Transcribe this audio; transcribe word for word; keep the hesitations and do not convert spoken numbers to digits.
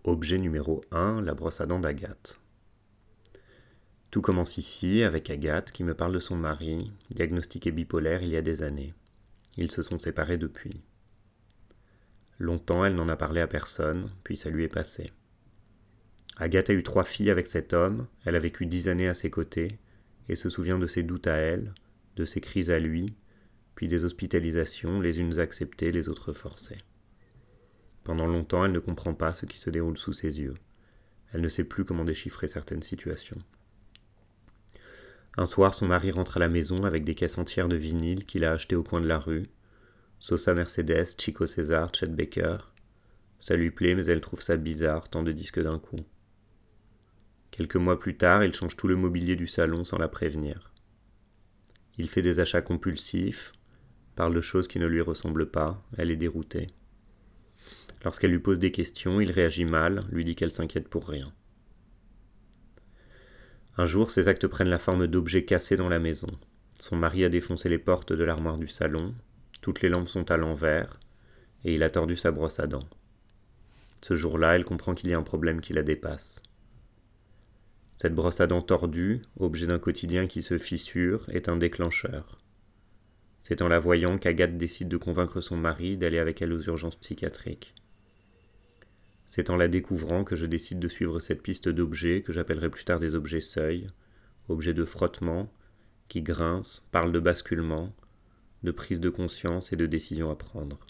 Objet numéro un, la brosse à dents d'Agathe. Tout commence ici avec Agathe qui me parle de son mari, diagnostiqué bipolaire il y a des années. Ils se sont séparés depuis. Longtemps, elle n'en a parlé à personne, puis ça lui est passé. Agathe a eu trois filles avec cet homme, elle a vécu dix années à ses côtés, et se souvient de ses doutes à elle, de ses crises à lui, puis des hospitalisations, les unes acceptées, les autres forcées. Pendant longtemps, elle ne comprend pas ce qui se déroule sous ses yeux. Elle ne sait plus comment déchiffrer certaines situations. Un soir, son mari rentre à la maison avec des caisses entières de vinyles qu'il a achetées au coin de la rue. Sosa Mercedes, Chico César, Chet Baker. Ça lui plaît, mais elle trouve ça bizarre, tant de disques d'un coup. Quelques mois plus tard, il change tout le mobilier du salon sans la prévenir. Il fait des achats compulsifs, parle de choses qui ne lui ressemblent pas, elle est déroutée. Lorsqu'elle lui pose des questions, il réagit mal, lui dit qu'elle s'inquiète pour rien. Un jour, ses actes prennent la forme d'objets cassés dans la maison. Son mari a défoncé les portes de l'armoire du salon, toutes les lampes sont à l'envers, et il a tordu sa brosse à dents. Ce jour-là, elle comprend qu'il y a un problème qui la dépasse. Cette brosse à dents tordue, objet d'un quotidien qui se fissure, est un déclencheur. C'est en la voyant qu'Agathe décide de convaincre son mari d'aller avec elle aux urgences psychiatriques. C'est en la découvrant que je décide de suivre cette piste d'objets que j'appellerai plus tard des objets seuils, objets de frottement, qui grincent, parlent de basculement, de prise de conscience et de décision à prendre.